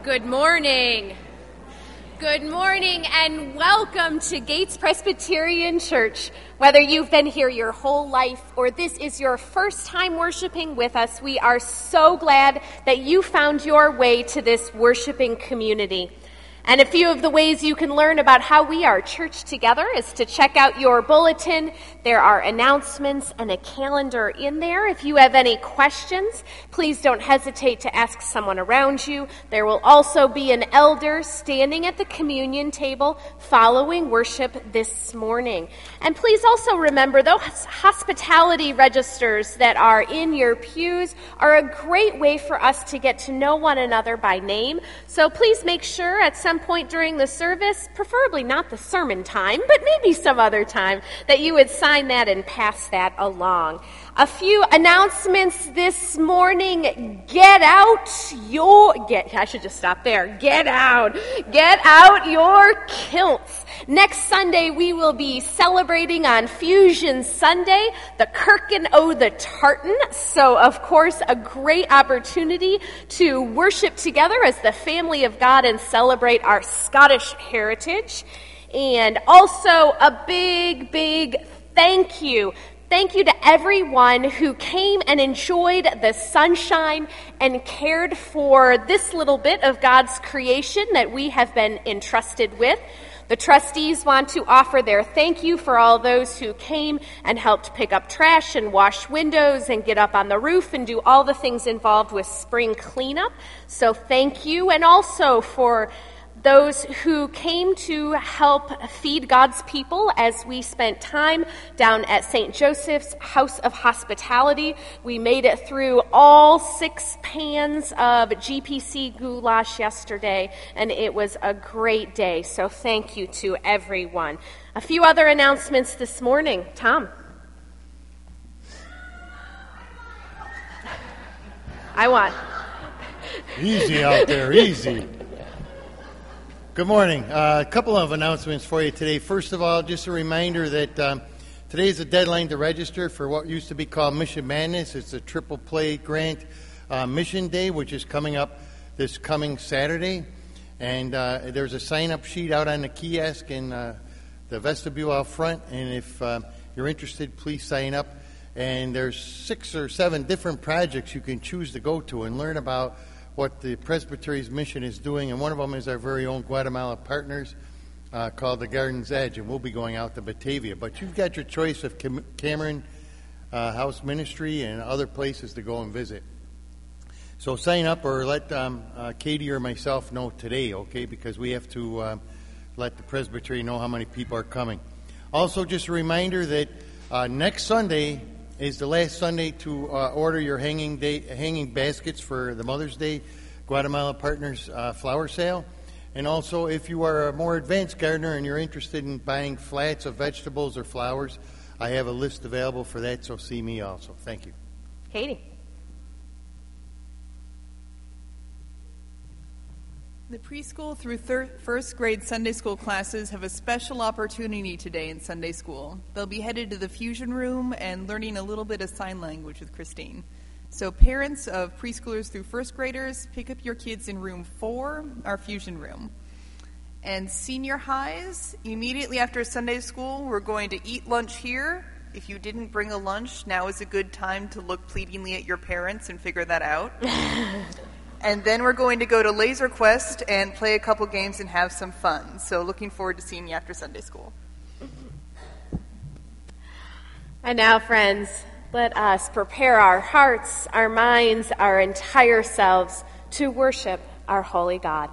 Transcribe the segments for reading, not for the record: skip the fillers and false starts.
Good morning. Good morning and welcome to Gates Presbyterian Church. Whether you've been here your whole life or this is your first time worshiping with us, we are so glad that you found your way to this worshiping community. And a few of the ways you can learn about how we are church together is to check out your bulletin. There are announcements and a calendar in there. If you have any questions, please don't hesitate to ask someone around you. There will also be an elder standing at the communion table following worship this morning. And please also remember those hospitality registers that are in your pews are a great way for us to get to know one another by name. So please make sure at some point during the service, preferably not the sermon time, but maybe some other time, that you would sign that and pass that along. A few announcements this morning. Get out your kilts. Next Sunday, we will be celebrating on Fusion Sunday, the Kirkin o' the Tartan. So, of course, a great opportunity to worship together as the family of God and celebrate our Scottish heritage. And also a big, big thank you. Thank you to everyone who came and enjoyed the sunshine and cared for this little bit of God's creation that we have been entrusted with. The trustees want to offer their thank you for all those who came and helped pick up trash and wash windows and get up on the roof and do all the things involved with spring cleanup. So thank you. And also for those who came to help feed God's people as we spent time down at St. Joseph's House of Hospitality. We made it through all 6 pans of GPC goulash yesterday, and it was a great day. So thank you to everyone. A few other announcements this morning. Tom. Easy out there, easy. Good morning. A couple of announcements for you today. First of all, just a reminder that today is the deadline to register for what used to be called Mission Madness. It's a Triple Play Grant Mission Day, which is coming up this coming Saturday. And there's a sign-up sheet out on the kiosk in the vestibule out front. And if you're interested, please sign up. And there's 6 or 7 different projects you can choose to go to and learn about what the Presbytery's mission is doing, and one of them is our very own Guatemala partners called the Garden's Edge, and we'll be going out to Batavia. But you've got your choice of Cameron House Ministry and other places to go and visit. So sign up or let Katie or myself know today, okay, because we have to let the Presbytery know how many people are coming. Also, just a reminder that next Sunday is the last Sunday to order your hanging baskets for the Mother's Day Guatemala Partners flower sale. And also, if you are a more advanced gardener and you're interested in buying flats of vegetables or flowers, I have a list available for that, so see me also. Thank you. Katie. The preschool through first grade Sunday school classes have a special opportunity today in Sunday school. They'll be headed to the Fusion Room and learning a little bit of sign language with Christine. So parents of preschoolers through first graders, pick up your kids in room 4, our Fusion Room. And senior highs, immediately after Sunday school, we're going to eat lunch here. If you didn't bring a lunch, now is a good time to look pleadingly at your parents and figure that out. And then we're going to go to Laser Quest and play a couple games and have some fun. So looking forward to seeing you after Sunday school. And now, friends, let us prepare our hearts, our minds, our entire selves to worship our holy God.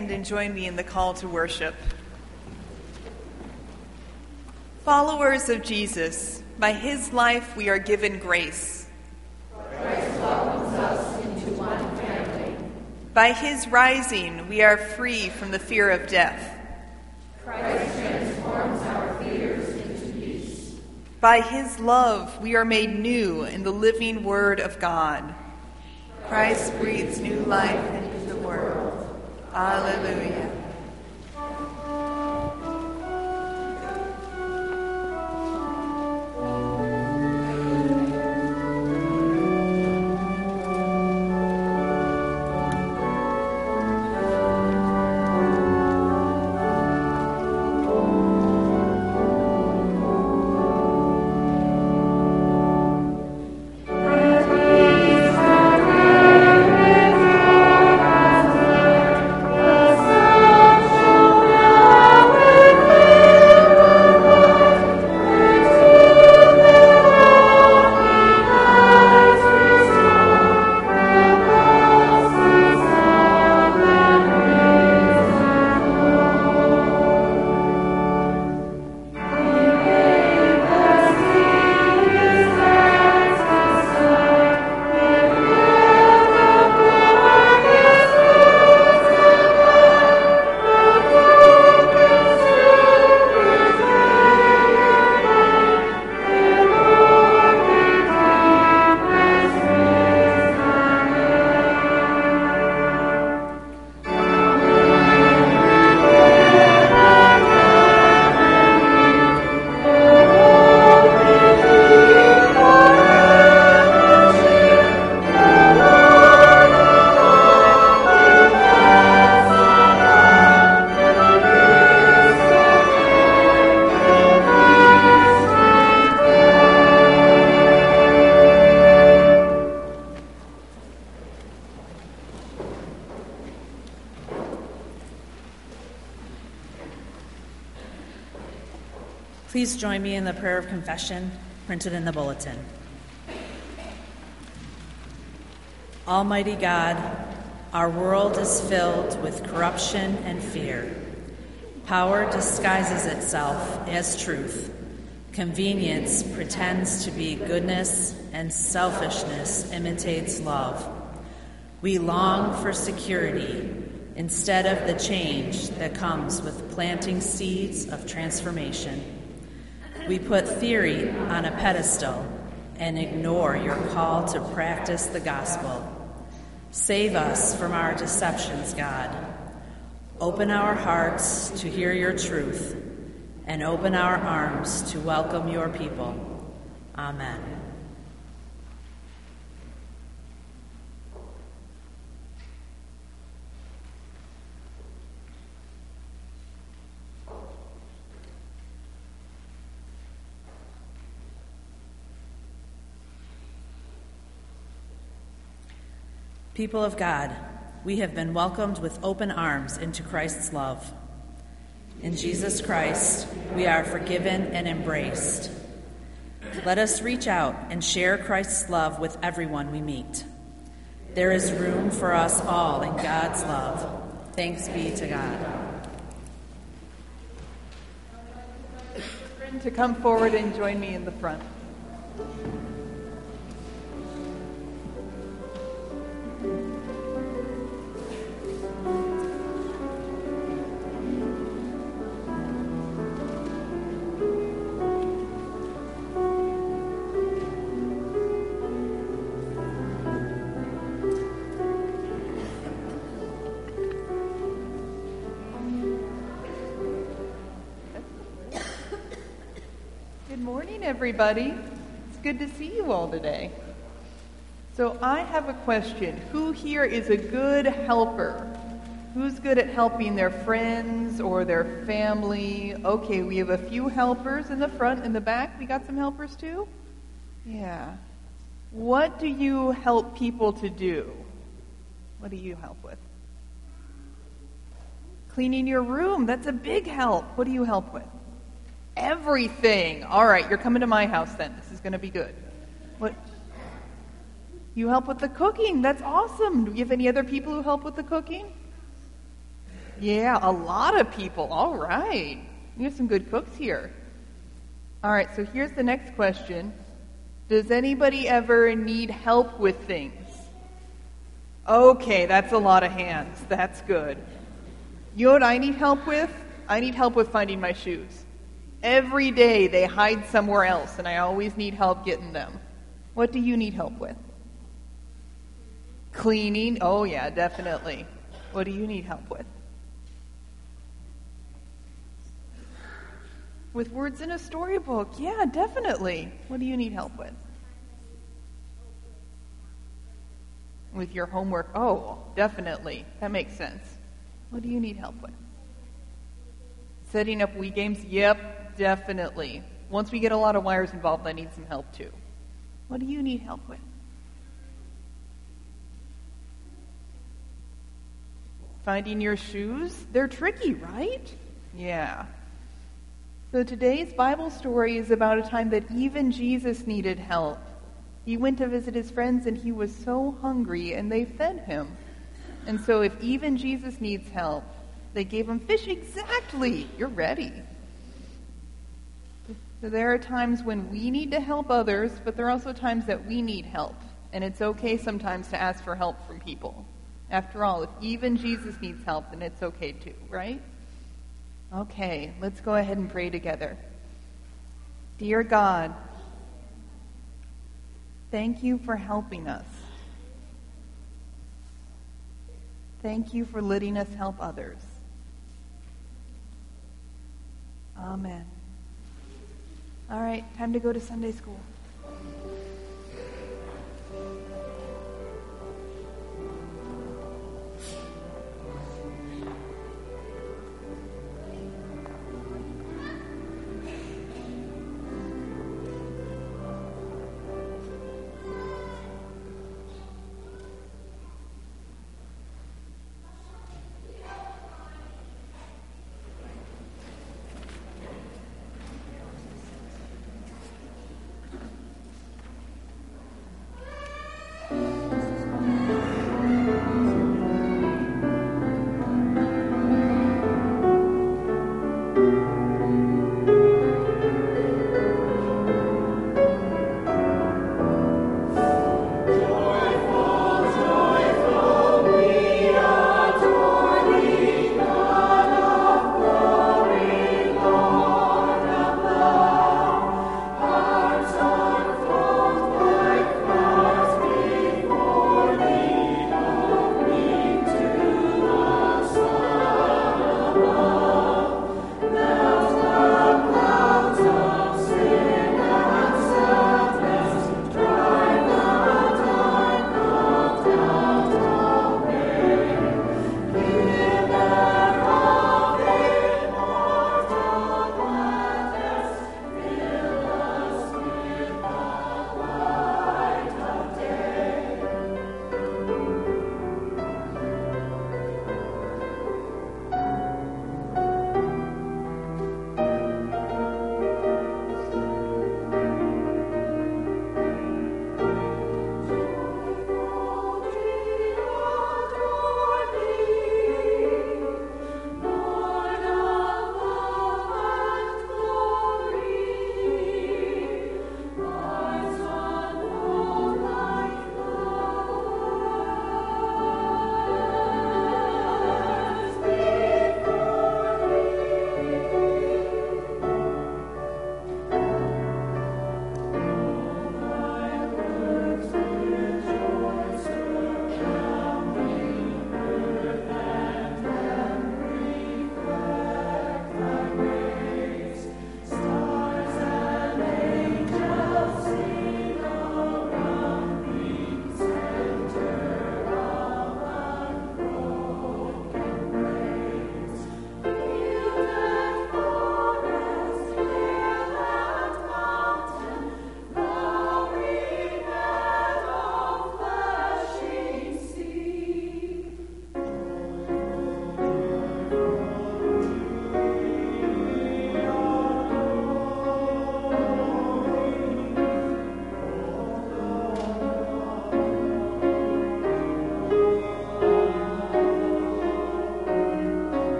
stand and join me in the call to worship. Followers of Jesus, by his life we are given grace. Christ welcomes us into one family. By his rising we are free from the fear of death. Christ transforms our fears into peace. By his love we are made new in the living word of God. Christ breathes new life into the world. Alleluia. Please join me in the prayer of confession printed in the bulletin. Almighty God, our world is filled with corruption and fear. Power disguises itself as truth. Convenience pretends to be goodness, and selfishness imitates love. We long for security instead of the change that comes with planting seeds of transformation. We put theory on a pedestal and ignore your call to practice the gospel. Save us from our deceptions, God. Open our hearts to hear your truth, and open our arms to welcome your people. Amen. People of God, we have been welcomed with open arms into Christ's love. In Jesus Christ, we are forgiven and embraced. Let us reach out and share Christ's love with everyone we meet. There is room for us all in God's love. Thanks be to God. To come forward and join me in the front. Everybody. It's good to see you all today. So I have a question. Who here is a good helper? Who's good at helping their friends or their family? Okay, we have a few helpers in the front and the back. We got some helpers too? Yeah. What do you help people to do? What do you help with? Cleaning your room. That's a big help. What do you help with? Everything. All right, you're coming to my house then. This is going to be good. What? You help with the cooking. That's awesome. Do you have any other people who help with the cooking? Yeah, a lot of people. All right. We have some good cooks here. All right, so here's the next question. Does anybody ever need help with things? Okay, that's a lot of hands. That's good. You know what I need help with? I need help with finding my shoes. Every day they hide somewhere else, and I always need help getting them. What do you need help with? Cleaning? Oh, yeah, definitely. What do you need help with? With words in a storybook? Yeah, definitely. What do you need help with? With your homework? Oh, definitely. That makes sense. What do you need help with? Setting up Wii games? Yep, definitely. Once we get a lot of wires involved, I need some help too. What do you need help with? Finding your shoes? They're tricky, right? Yeah. So today's Bible story is about a time that even Jesus needed help. He went to visit his friends and he was so hungry and they fed him. And so if even Jesus needs help, they gave him fish. Exactly. You're ready. So there are times when we need to help others, but there are also times that we need help. And it's okay sometimes to ask for help from people. After all, if even Jesus needs help, then it's okay too, right? Okay, let's go ahead and pray together. Dear God, thank you for helping us. Thank you for letting us help others. Amen. All right, time to go to Sunday school.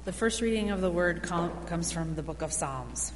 The first reading of the word comes from the book of Psalms.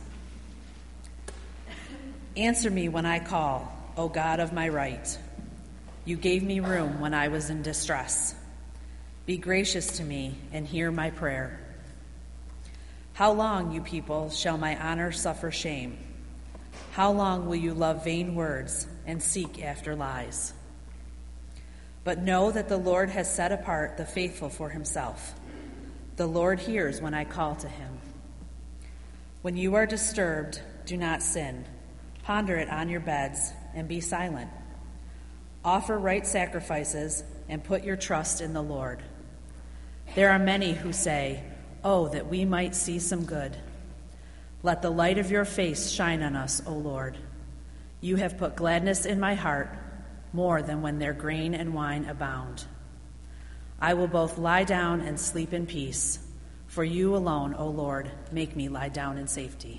Answer me when I call, O God of my right. You gave me room when I was in distress. Be gracious to me and hear my prayer. How long, you people, shall my honor suffer shame? How long will you love vain words and seek after lies? But know that the Lord has set apart the faithful for himself. The Lord hears when I call to him. When you are disturbed, do not sin. Ponder it on your beds and be silent. Offer right sacrifices and put your trust in the Lord. There are many who say, "Oh, that we might see some good." Let the light of your face shine on us, O Lord. You have put gladness in my heart, more than when their grain and wine abound. I will both lie down and sleep in peace, for you alone, O Lord, make me lie down in safety.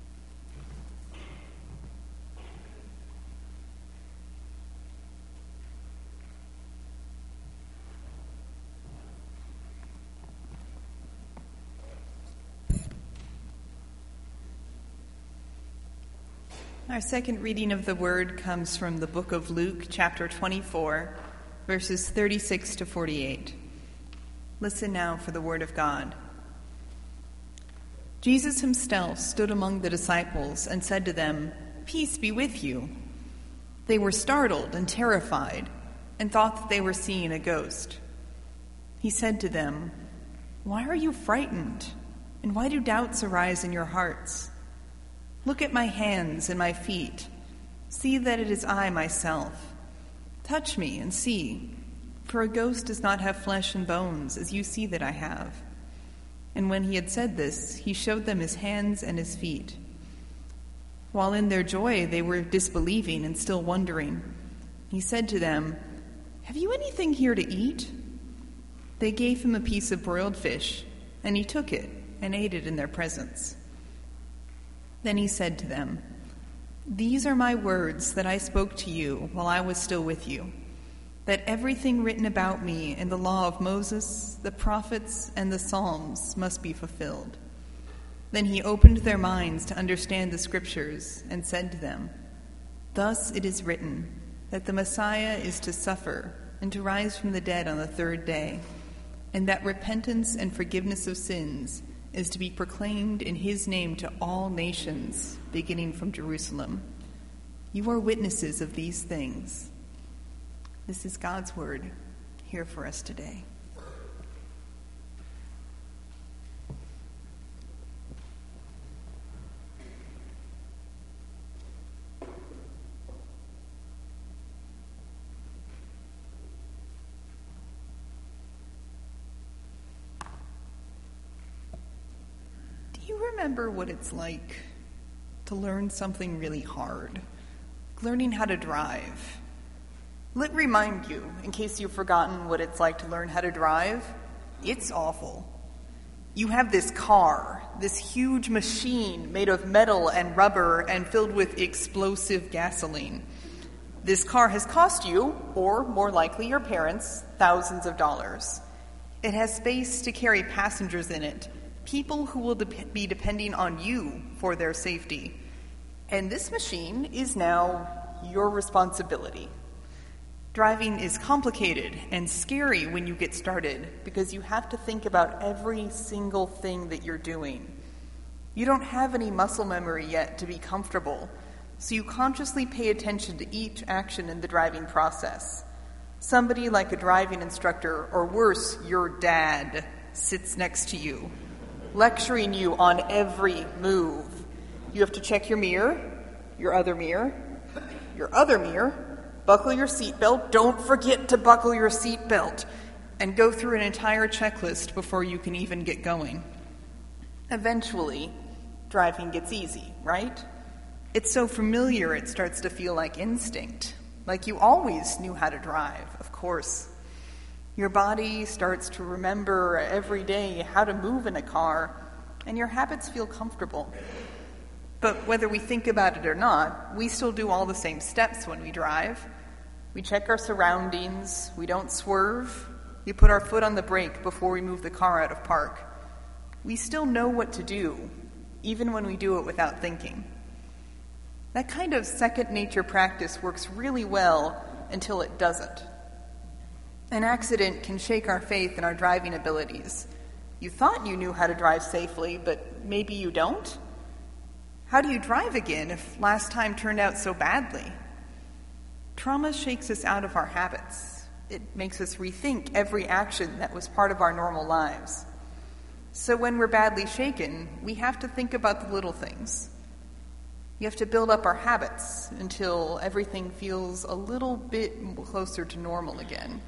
Our second reading of the word comes from the book of Luke, chapter 24, verses 36 to 48. Listen now for the word of God. Jesus himself stood among the disciples and said to them, "Peace be with you." They were startled and terrified and thought that they were seeing a ghost. He said to them, "Why are you frightened? And why do doubts arise in your hearts? Look at my hands and my feet. See that it is I myself. Touch me and see, for a ghost does not have flesh and bones, as you see that I have." And when he had said this, he showed them his hands and his feet. While in their joy they were disbelieving and still wondering, he said to them, "Have you anything here to eat?" They gave him a piece of broiled fish, and he took it and ate it in their presence. Then he said to them, "These are my words that I spoke to you while I was still with you, that everything written about me in the law of Moses, the prophets, and the Psalms must be fulfilled." Then he opened their minds to understand the scriptures and said to them, "Thus it is written, that the Messiah is to suffer and to rise from the dead on the third day, and that repentance and forgiveness of sins is to be proclaimed in his name to all nations, beginning from Jerusalem. You are witnesses of these things." This is God's word here for us today. Remember what it's like to learn something really hard, learning how to drive. Let me remind you, in case you've forgotten what it's like to learn how to drive, it's awful. You have this car, this huge machine made of metal and rubber and filled with explosive gasoline. This car has cost you, or more likely your parents, thousands of dollars. It has space to carry passengers in it, people who will be depending on you for their safety. And this machine is now your responsibility. Driving is complicated and scary when you get started because you have to think about every single thing that you're doing. You don't have any muscle memory yet to be comfortable, so you consciously pay attention to each action in the driving process. Somebody like a driving instructor, or worse, your dad, sits next to you, lecturing you on every move. You have to check your mirror, your other mirror, buckle your seatbelt, don't forget to buckle your seatbelt, and go through an entire checklist before you can even get going. Eventually, driving gets easy, right? It's so familiar it starts to feel like instinct, like you always knew how to drive, of course. Your body starts to remember every day how to move in a car, and your habits feel comfortable. But whether we think about it or not, we still do all the same steps when we drive. We check our surroundings, we don't swerve, we put our foot on the brake before we move the car out of park. we still know what to do, even when we do it without thinking. That kind of second nature practice works really well until it doesn't. An accident can shake our faith in our driving abilities. You thought you knew how to drive safely, but maybe you don't? How do you drive again if last time turned out so badly? Trauma shakes us out of our habits. It makes us rethink every action that was part of our normal lives. So when we're badly shaken, we have to think about the little things. We have to build up our habits until everything feels a little bit closer to normal again.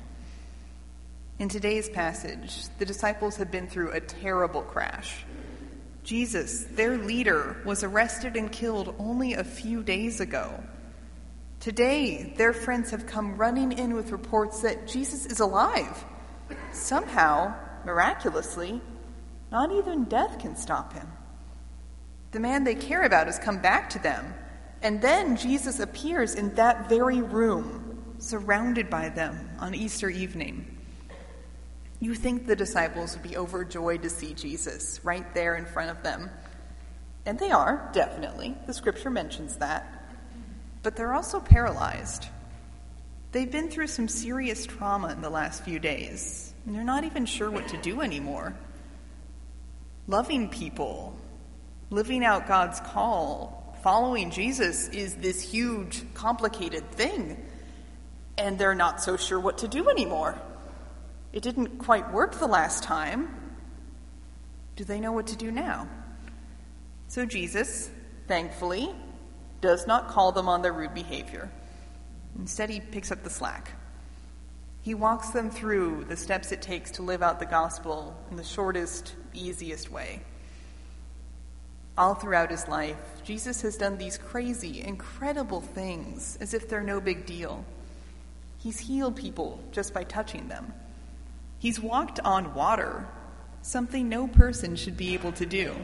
In today's passage, the disciples have been through a terrible crash. Jesus, their leader, was arrested and killed only a few days ago. Today, their friends have come running in with reports that Jesus is alive. Somehow, miraculously, not even death can stop him. The man they care about has come back to them, and then Jesus appears in that very room, surrounded by them on Easter evening. You think the disciples would be overjoyed to see Jesus right there in front of them. And they are, definitely. The scripture mentions that. But they're also paralyzed. They've been through some serious trauma in the last few days, and they're not even sure what to do anymore. Loving people, living out God's call, following Jesus is this huge, complicated thing, and they're not so sure what to do anymore. It didn't quite work the last time. Do they know what to do now? So Jesus, thankfully, does not call them on their rude behavior. Instead, he picks up the slack. He walks them through the steps it takes to live out the gospel in the shortest, easiest way. All throughout his life, Jesus has done these crazy, incredible things as if they're no big deal. He's healed people just by touching them. He's walked on water, something no person should be able to do.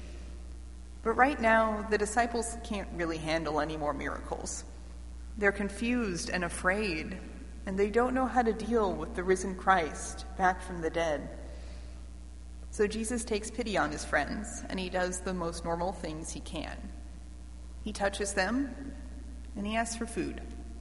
But right now, the disciples can't really handle any more miracles. They're confused and afraid, and they don't know how to deal with the risen Christ back from the dead. So Jesus takes pity on his friends, and he does the most normal things he can. He touches them, and he asks for food.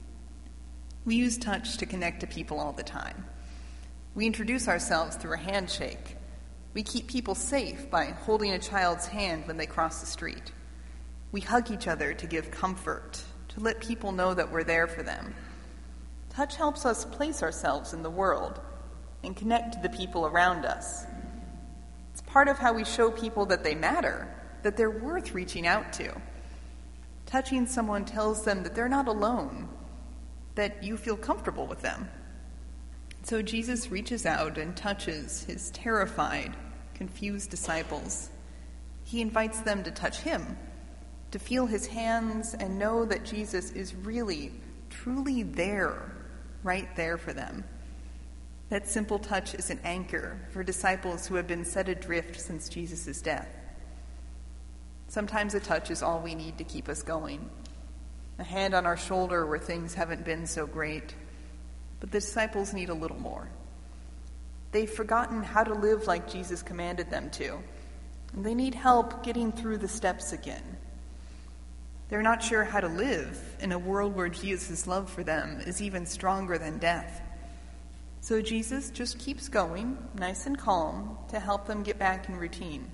We use touch to connect to people all the time. We introduce ourselves through a handshake. We keep people safe by holding a child's hand when they cross the street. We hug each other to give comfort, to let people know that we're there for them. Touch helps us place ourselves in the world and connect to the people around us. It's part of how we show people that they matter, that they're worth reaching out to. Touching someone tells them that they're not alone, that you feel comfortable with them. So Jesus reaches out and touches his terrified, confused disciples. He invites them to touch him, to feel his hands and know that Jesus is really, truly there, right there for them. That simple touch is an anchor for disciples who have been set adrift since Jesus' death. Sometimes a touch is all we need to keep us going. A hand on our shoulder where things haven't been so great. But the disciples need a little more. They've forgotten how to live like Jesus commanded them to, and they need help getting through the steps again. They're not sure how to live in a world where Jesus' love for them is even stronger than death. So Jesus just keeps going, nice and calm, to help them get back in routine.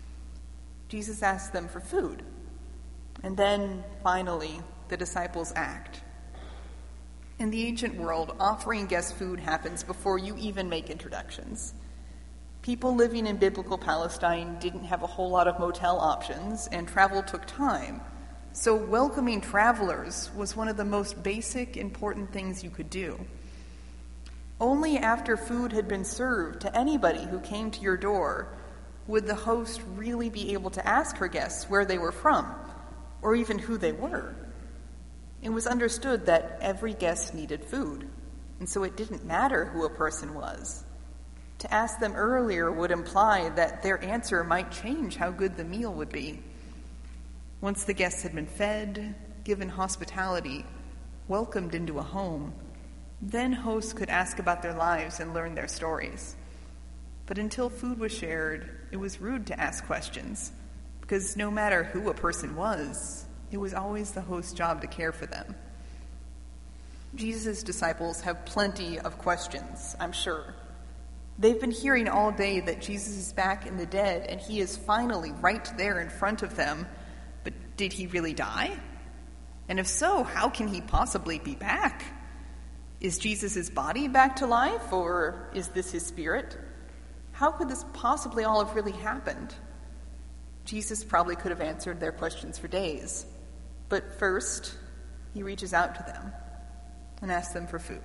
Jesus asks them for food, and then, finally, the disciples act. In the ancient world, offering guests food happens before you even make introductions. People living in biblical Palestine didn't have a whole lot of motel options, and travel took time. So welcoming travelers was one of the most basic, important things you could do. Only after food had been served to anybody who came to your door would the host really be able to ask her guests where they were from, or even who they were. It was understood that every guest needed food, and so it didn't matter who a person was. To ask them earlier would imply that their answer might change how good the meal would be. Once the guests had been fed, given hospitality, welcomed into a home, then hosts could ask about their lives and learn their stories. But until food was shared, it was rude to ask questions, because no matter who a person was, it was always the host's job to care for them. Jesus' disciples have plenty of questions, I'm sure. They've been hearing all day that Jesus is back in the dead, and he is finally right there in front of them. But did he really die? And if so, how can he possibly be back? Is Jesus' body back to life, or is this his spirit? How could this possibly all have really happened? Jesus probably could have answered their questions for days. But first, he reaches out to them and asks them for food.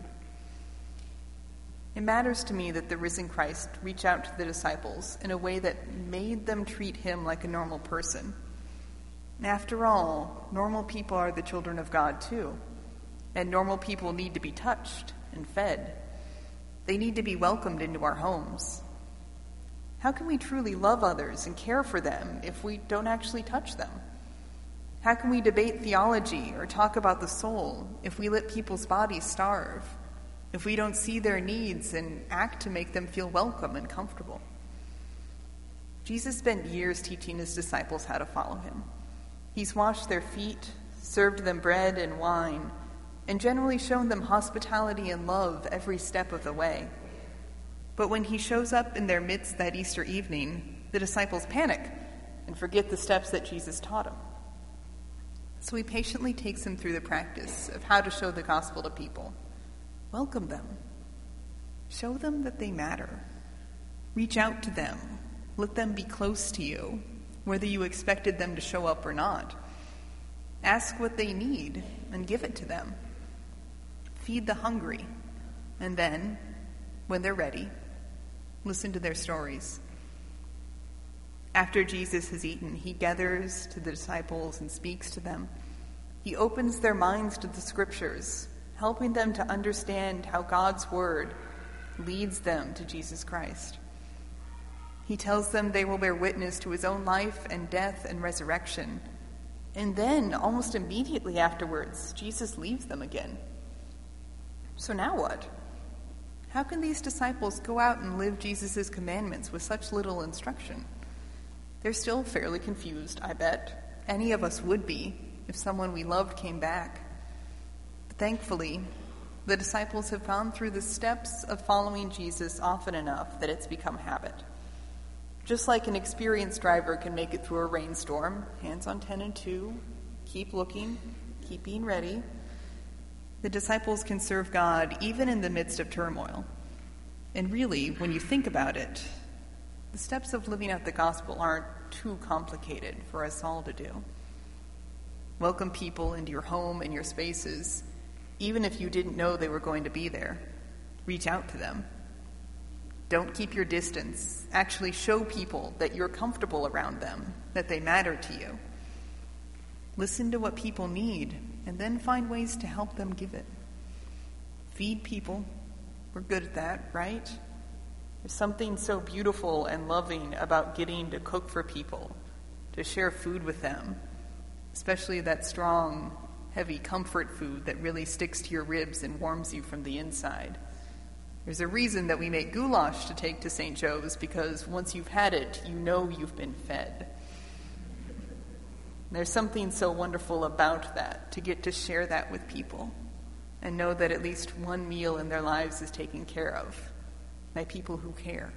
It matters to me that the risen Christ reach out to the disciples in a way that made them treat him like a normal person. After all, normal people are the children of God too, and normal people need to be touched and fed. They need to be welcomed into our homes. How can we truly love others and care for them if we don't actually touch them? How can we debate theology or talk about the soul if we let people's bodies starve? If we don't see their needs and act to make them feel welcome and comfortable? Jesus spent years teaching his disciples how to follow him. He's washed their feet, served them bread and wine, and generally shown them hospitality and love every step of the way. But when he shows up in their midst that Easter evening, the disciples panic and forget the steps that Jesus taught them. So he patiently takes them through the practice of how to show the gospel to people. Welcome them. Show them that they matter. Reach out to them. Let them be close to you, whether you expected them to show up or not. Ask what they need and give it to them. Feed the hungry. And then, when they're ready, listen to their stories. After Jesus has eaten, he gathers to the disciples and speaks to them. He opens their minds to the scriptures, helping them to understand how God's word leads them to Jesus Christ. He tells them they will bear witness to his own life and death and resurrection. And then, almost immediately afterwards, Jesus leaves them again. So now what? How can these disciples go out and live Jesus' commandments with such little instruction? They're still fairly confused, I bet. Any of us would be if someone we loved came back. But thankfully, the disciples have gone through the steps of following Jesus often enough that it's become habit. Just like an experienced driver can make it through a rainstorm, hands on 10 and 2, keep looking, keep being ready, the disciples can serve God even in the midst of turmoil. And really, when you think about it, the steps of living out the gospel aren't too complicated for us all to do. Welcome people into your home and your spaces, even if you didn't know they were going to be there. Reach out to them. Don't keep your distance. Actually show people that you're comfortable around them, that they matter to you. Listen to what people need, and then find ways to help them give it. Feed people. We're good at that, right? There's something so beautiful and loving about getting to cook for people, to share food with them, especially that strong, heavy comfort food that really sticks to your ribs and warms you from the inside. There's a reason that we make goulash to take to St. Joe's, because once you've had it, you know you've been fed. There's something so wonderful about that, to get to share that with people and know that at least one meal in their lives is taken care of by people who care.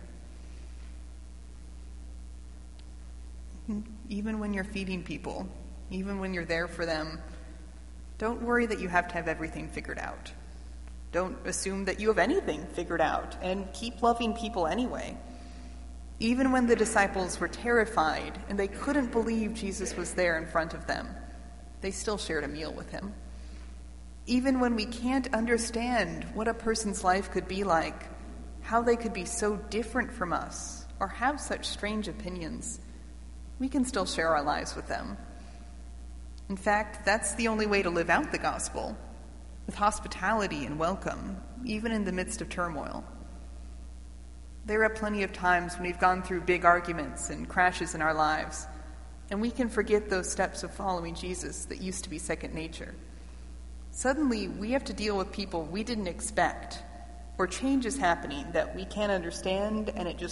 Even when you're feeding people, even when you're there for them, don't worry that you have to have everything figured out. Don't assume that you have anything figured out, and keep loving people anyway. Even when the disciples were terrified and they couldn't believe Jesus was there in front of them, they still shared a meal with him. Even when we can't understand what a person's life could be like, how they could be so different from us, or have such strange opinions, we can still share our lives with them. In fact, that's the only way to live out the gospel, with hospitality and welcome, even in the midst of turmoil. There are plenty of times when we've gone through big arguments and crashes in our lives, and we can forget those steps of following Jesus that used to be second nature. Suddenly, we have to deal with people we didn't expect, or change is happening that we can't understand, and it just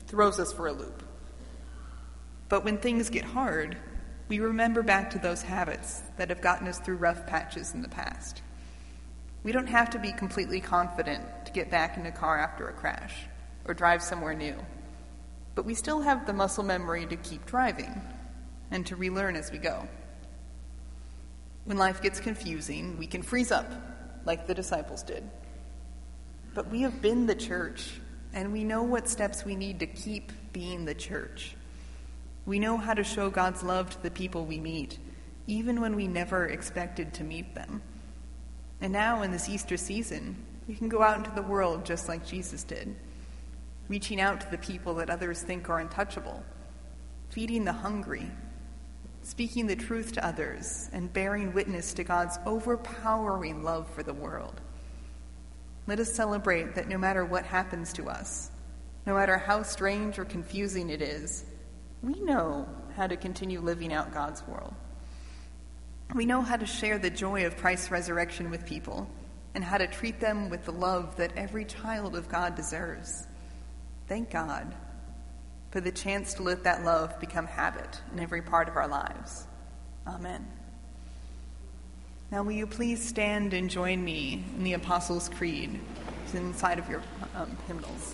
throws us for a loop. But when things get hard, we remember back to those habits that have gotten us through rough patches in the past. We don't have to be completely confident to get back in a car after a crash or drive somewhere new, but we still have the muscle memory to keep driving and to relearn as we go. When life gets confusing, we can freeze up like the disciples did. But we have been the church, and we know what steps we need to keep being the church. We know how to show God's love to the people we meet, even when we never expected to meet them. And now, in this Easter season, we can go out into the world just like Jesus did, reaching out to the people that others think are untouchable, feeding the hungry, speaking the truth to others, and bearing witness to God's overpowering love for the world. Let us celebrate that no matter what happens to us, no matter how strange or confusing it is, we know how to continue living out God's world. We know how to share the joy of Christ's resurrection with people and how to treat them with the love that every child of God deserves. Thank God for the chance to let that love become habit in every part of our lives. Amen. Now will you please stand and join me in the Apostles' Creed? It's inside of your hymnals.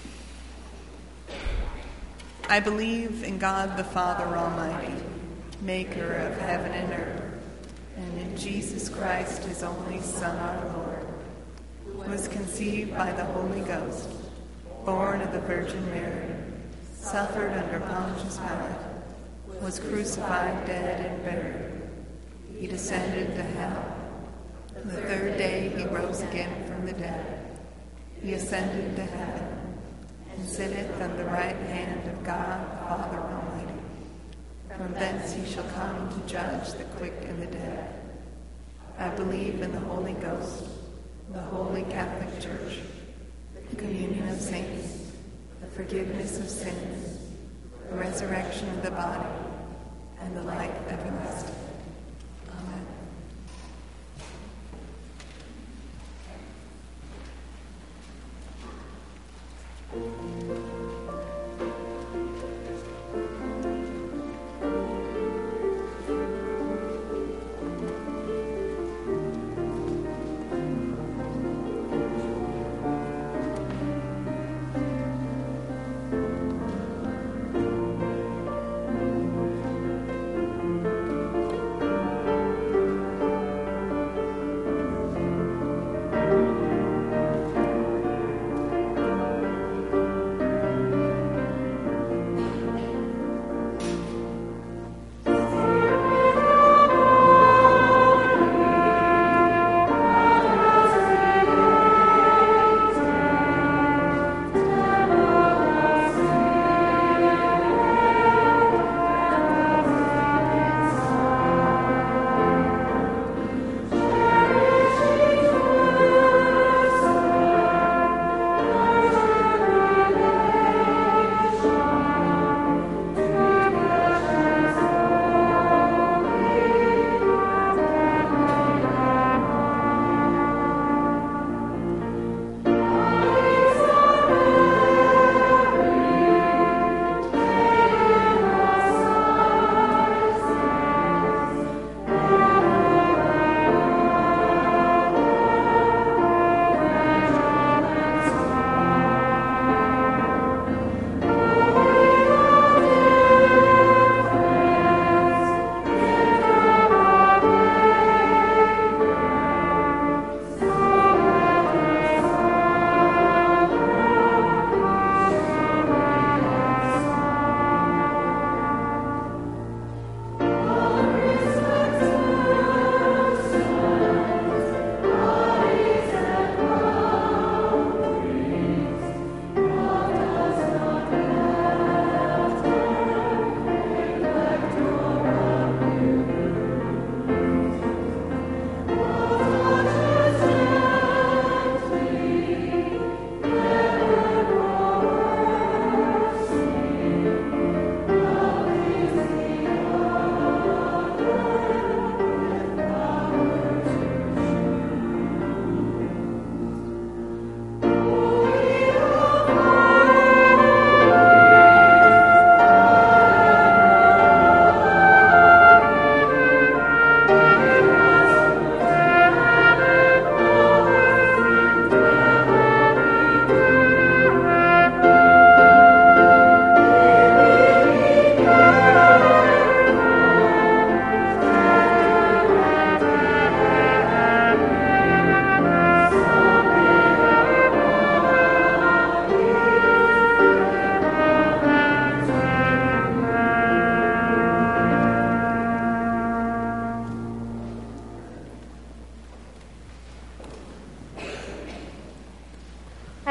I believe in God the Father Almighty, maker of heaven and earth, and in Jesus Christ, his only Son, our Lord, who was conceived by the Holy Ghost, born of the Virgin Mary, suffered under Pontius Pilate, was crucified, dead, and buried. He descended to hell. The third day he rose again from the dead. He ascended to heaven and sitteth on the right hand of God the Father Almighty. From thence he shall come to judge the quick and the dead. I believe in the Holy Ghost, the Holy Catholic Church, the communion of saints, the forgiveness of sins, the resurrection of the body, and the life everlasting. Amen.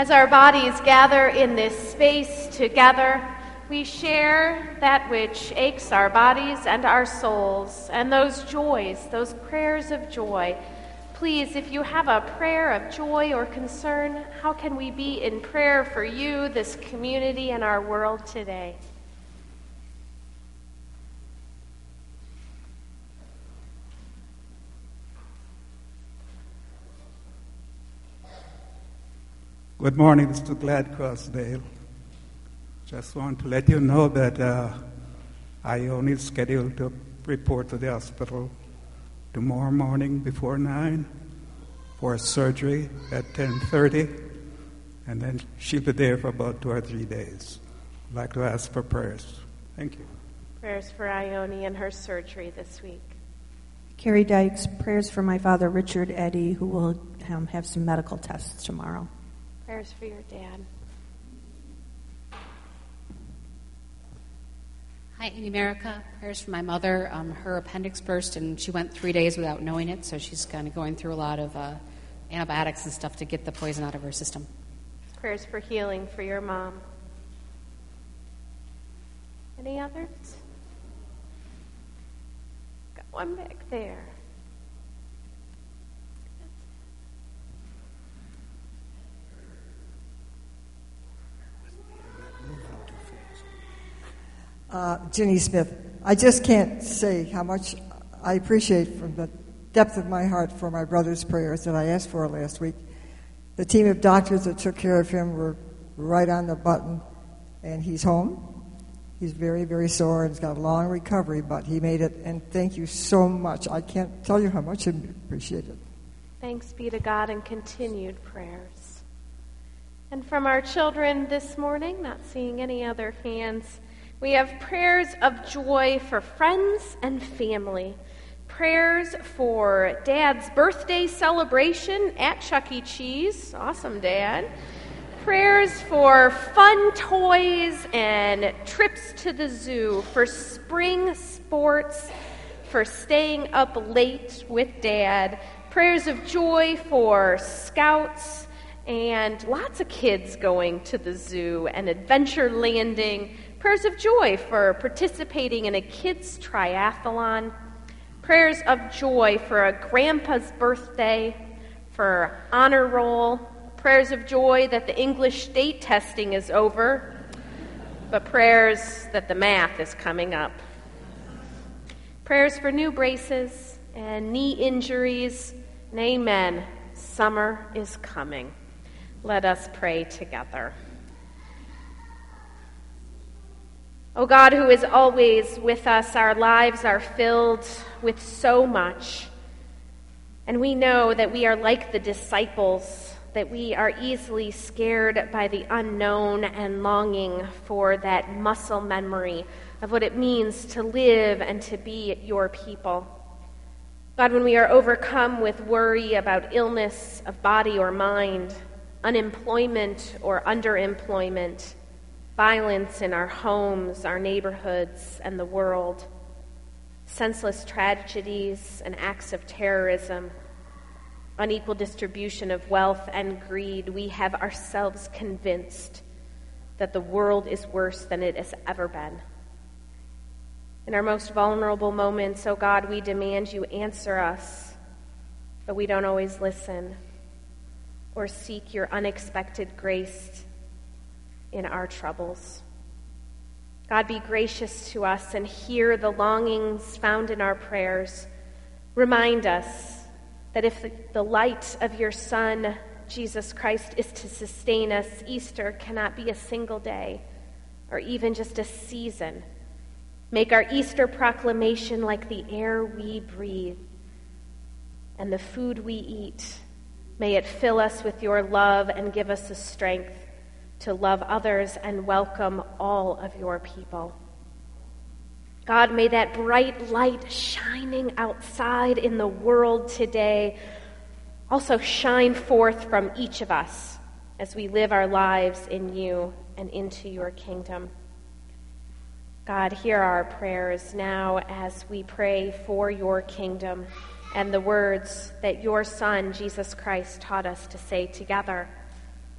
As our bodies gather in this space together, we share that which aches our bodies and our souls, and those joys, those prayers of joy. Please, if you have a prayer of joy or concern, how can we be in prayer for you, this community, and our world today? Good morning, Mr. Glad Crossdale. Just want to let you know that Ione is scheduled to report to the hospital tomorrow morning before 9 for surgery at 10:30, and then she'll be there for about 2 or 3 days. I'd like to ask for prayers. Thank you. Prayers for Ione and her surgery this week. Carrie Dykes, prayers for my father, Richard Eddy, who will have some medical tests tomorrow. Prayers for your dad. Hi, Amy America. Prayers for my mother. Her appendix burst, and she went 3 days without knowing it, so she's kind of going through a lot of antibiotics and stuff to get the poison out of her system. Prayers for healing for your mom. Any others? Got one back there. Ginny Smith. I just can't say how much I appreciate from the depth of my heart for my brother's prayers that I asked for last week. The team of doctors that took care of him were right on the button, and he's home. He's very, very sore, and he's got a long recovery, but he made it, and thank you so much. I can't tell you how much I appreciate it. Thanks be to God and continued prayers. And from our children this morning, not seeing any other hands, we have prayers of joy for friends and family. Prayers for Dad's birthday celebration at Chuck E. Cheese. Awesome, Dad. Prayers for fun toys and trips to the zoo, for spring sports, for staying up late with Dad. Prayers of joy for scouts and lots of kids going to the zoo and adventure landing. Prayers of joy for participating in a kids' triathlon. Prayers of joy for a grandpa's birthday, for honor roll. Prayers of joy that the English state testing is over, but prayers that the math is coming up. Prayers for new braces and knee injuries. And amen. Summer is coming. Let us pray together. O God, who is always with us, our lives are filled with so much. And we know that we are like the disciples, that we are easily scared by the unknown and longing for that muscle memory of what it means to live and to be your people. God, when we are overcome with worry about illness of body or mind, unemployment or underemployment, violence in our homes, our neighborhoods, and the world, senseless tragedies and acts of terrorism, unequal distribution of wealth and greed, we have ourselves convinced that the world is worse than it has ever been. In our most vulnerable moments, oh God, we demand you answer us, but we don't always listen or seek your unexpected grace in our troubles. God, be gracious to us and hear the longings found in our prayers. Remind us that if the light of your Son, Jesus Christ, is to sustain us, Easter cannot be a single day or even just a season. Make our Easter proclamation like the air we breathe and the food we eat. May it fill us with your love and give us the strength to love others and welcome all of your people. God, may that bright light shining outside in the world today also shine forth from each of us as we live our lives in you and into your kingdom. God, hear our prayers now as we pray for your kingdom and the words that your Son, Jesus Christ, taught us to say together.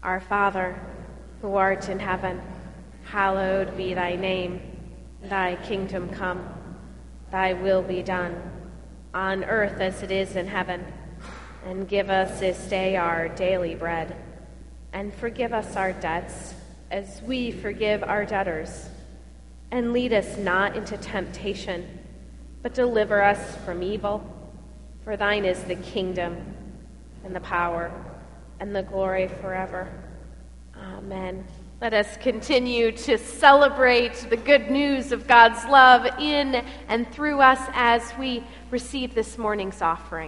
Our Father, who art in heaven, hallowed be thy name. Thy kingdom come, thy will be done, on earth as it is in heaven. And give us this day our daily bread, and forgive us our debts as we forgive our debtors. And lead us not into temptation, but deliver us from evil. For thine is the kingdom, and the power, and the glory forever. Amen. Let us continue to celebrate the good news of God's love in and through us as we receive this morning's offering.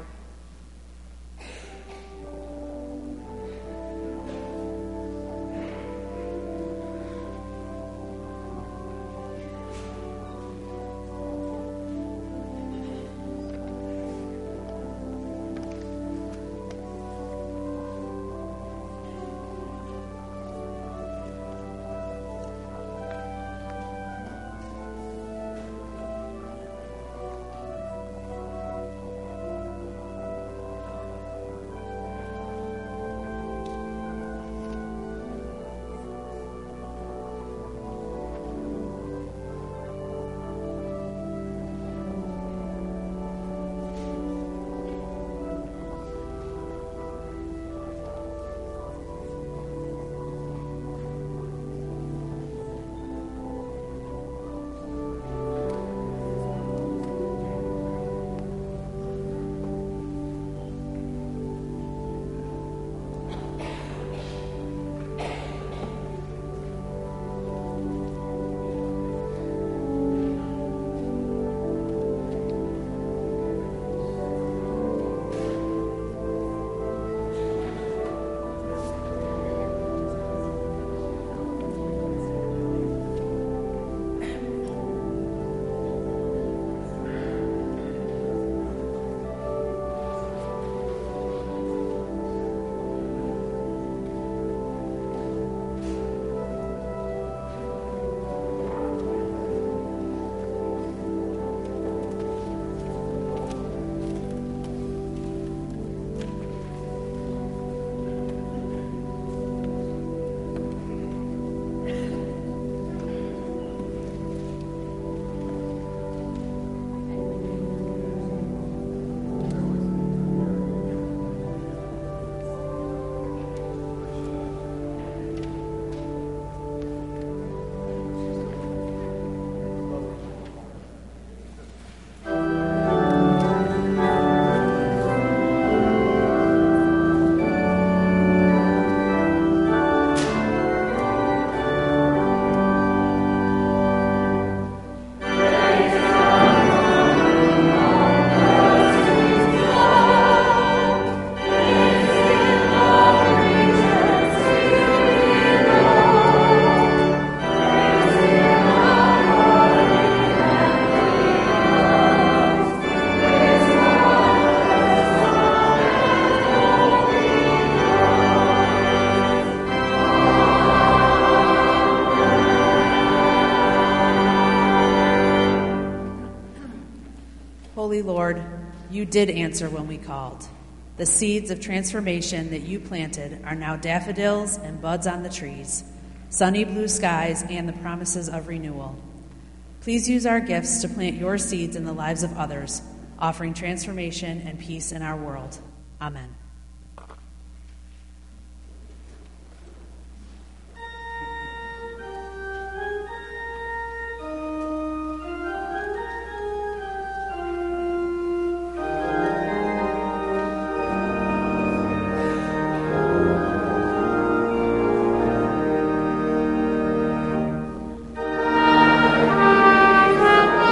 Holy Lord, you did answer when we called. The seeds of transformation that you planted are now daffodils and buds on the trees, sunny blue skies, and the promises of renewal. Please use our gifts to plant your seeds in the lives of others, offering transformation and peace in our world. Amen.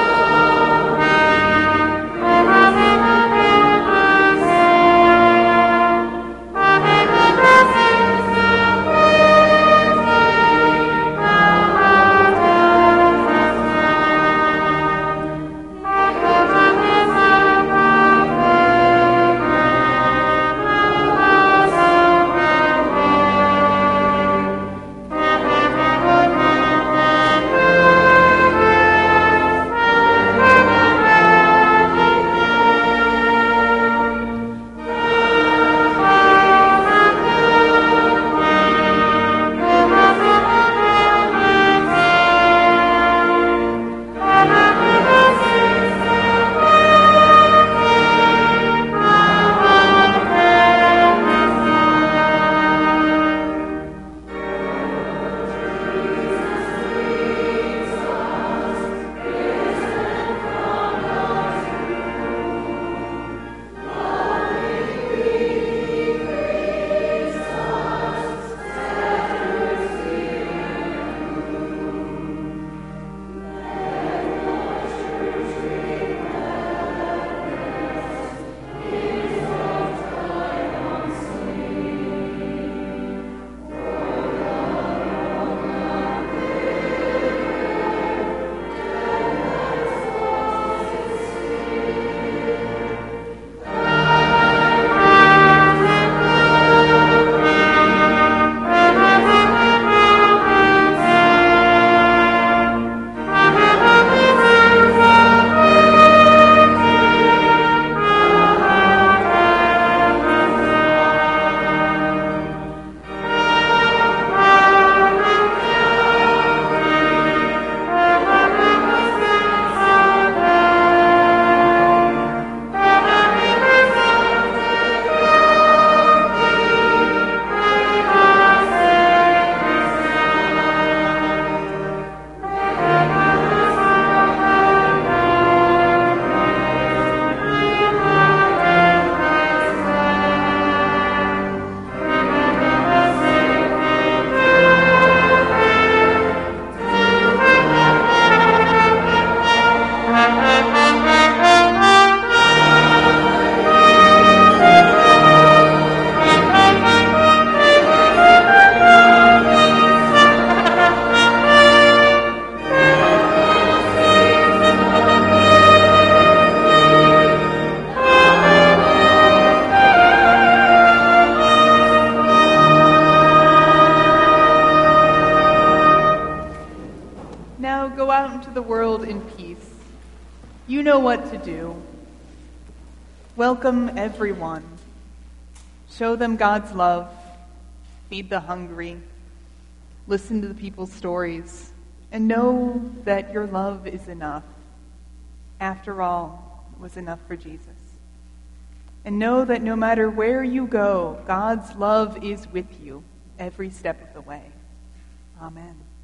Amen. You know what to do. Welcome everyone. Show them God's love. Feed the hungry. Listen to the people's stories. And know that your love is enough. After all, it was enough for Jesus. And know that no matter where you go, God's love is with you every step of the way. Amen.